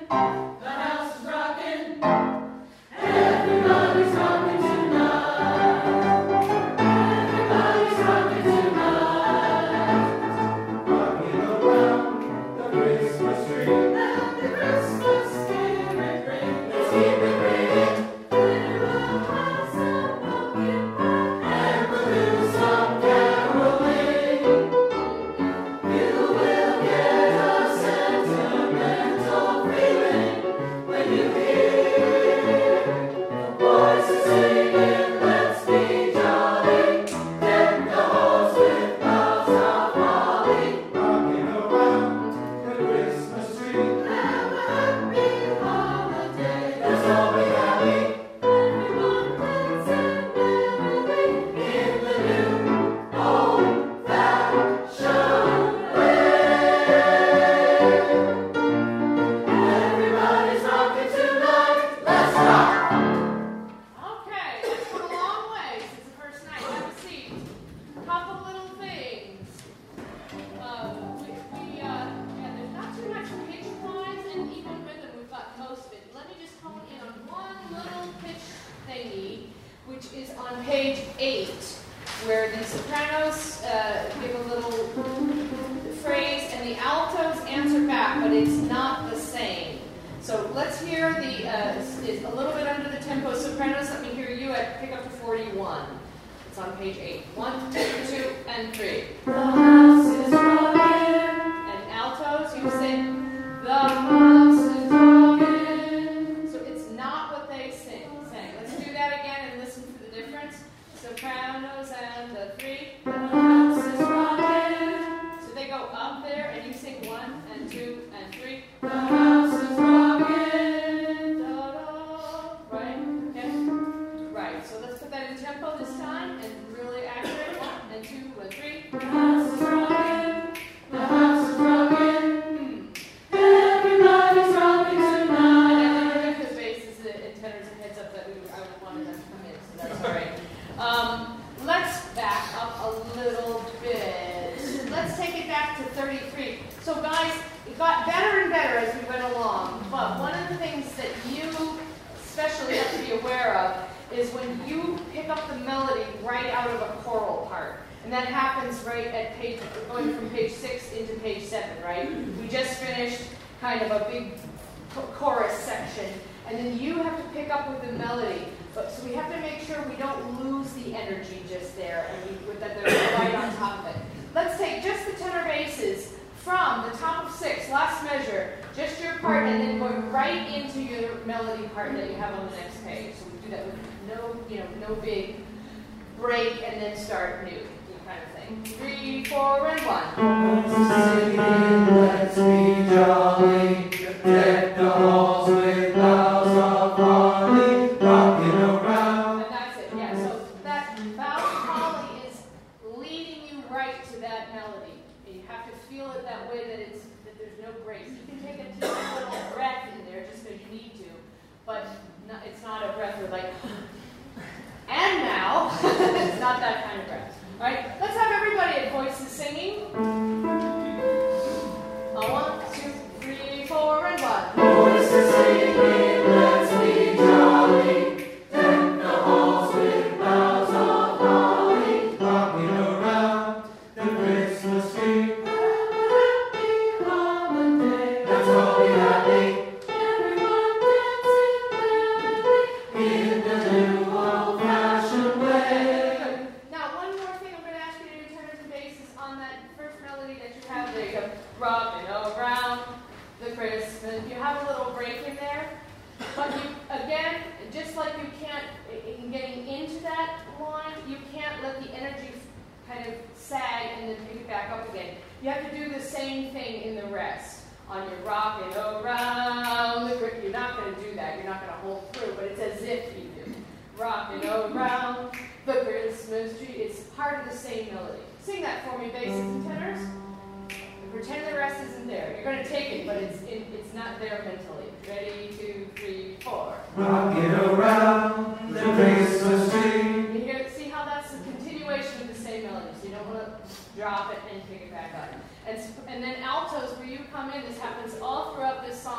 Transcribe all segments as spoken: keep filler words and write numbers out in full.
And, and then altos, where you come in, this happens all throughout this song.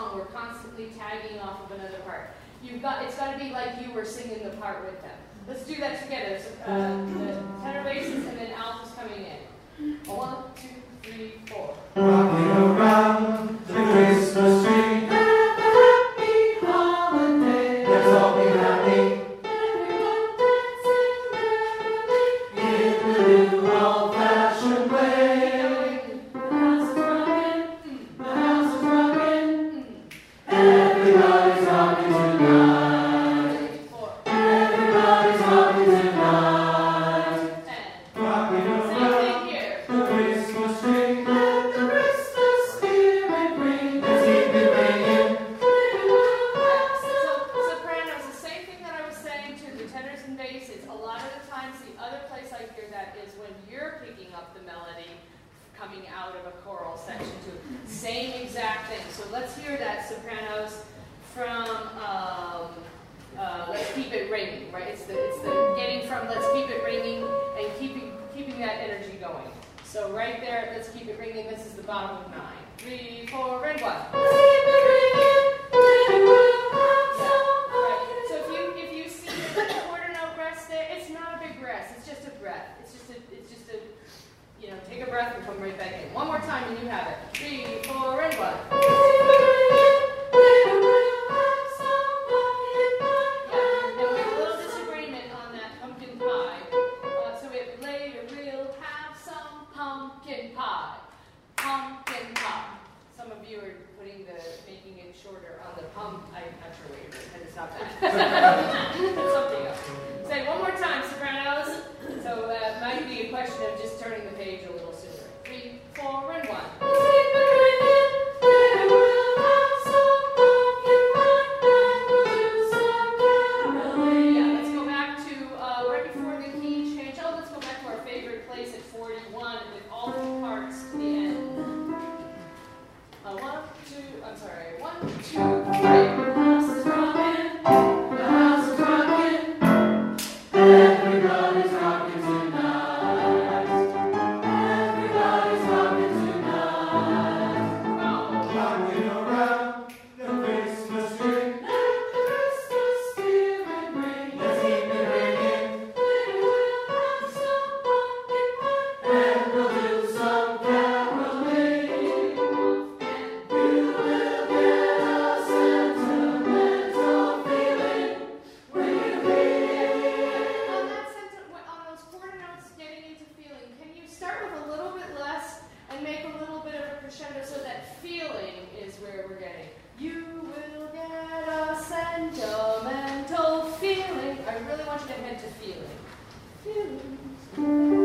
song, we're constantly tagging off of another part. You've got, it's got to be like you were singing the part with them. Let's do that together. So, uh, the tenor basses and then altos coming in. One, two, three, four. Rocking around the Christmas tree, happy holiday. Let's all be happy. Everyone dancing merrily in the new old-fashioned way. The house is rocking, the house is rocking. Everybody's rocking tonight. Four. Everybody's rocking tonight. Ten. Rocking Same around thing here. the Christmas tree, let the Christmas spirit ring. Let's keep it ringing. So, sopranos, the same thing that I was saying to the tenors and basses. A lot of the times, the other place I hear that is when you're picking up the melody coming out of a choral section too. Same exact thing. So let's hear that, sopranos, from um, uh, Let's Keep It Ringing, right? It's the it's the getting from Let's Keep It Ringing and keeping keeping that energy going. So right there, Let's Keep It Ringing. This is the bottom of nine. Three, four, and one. Let's keep it ringing. Let it will have Yeah, some right. So if you if you see the quarter note rest there, it's not a big rest. It's just a breath. It's just a it's just a you know take a breath and come right back in. One more time and you have it. Three, four, and one. Let's keep it ringing. Let it will have some pumpkin pie. Yeah. And we have a little disagreement on that pumpkin pie. Uh, so we have later we'll have some pumpkin pie. Pumpkin pie. Some of you are putting the making it shorter on the pump. I'm not sure what you're doing, and it's not that. It's something else. Say one more time, sopranos. So that might be a question of just turning the page a little sooner. Three, four, and one. Let's keep it ringing. Let it will have some pumpkin pie. And we'll do some caroling. Yeah, let's go back to uh, right before the key change. Oh, let's go back to our favorite place at forty-one with all the parts to the end. Uh, one, two, I'm sorry, one, two, three. The house is rocking. The house is rocking. Everybody's rocking tonight. Everybody's rocking tonight. Go. Rocking around the Christmas tree. Let the Christmas spirit ring. Let's keep it ringing. Let it will have some pumpkin pie. And we'll do some caroling. You will get a sentimental feeling when you hear. On that sentence, on those quarter notes, getting into feeling, can you start with a little bit less and make a little bit of a crescendo so that feeling is where we're getting? You will get a sentimental feeling. I really want you to head to feeling. Feeling.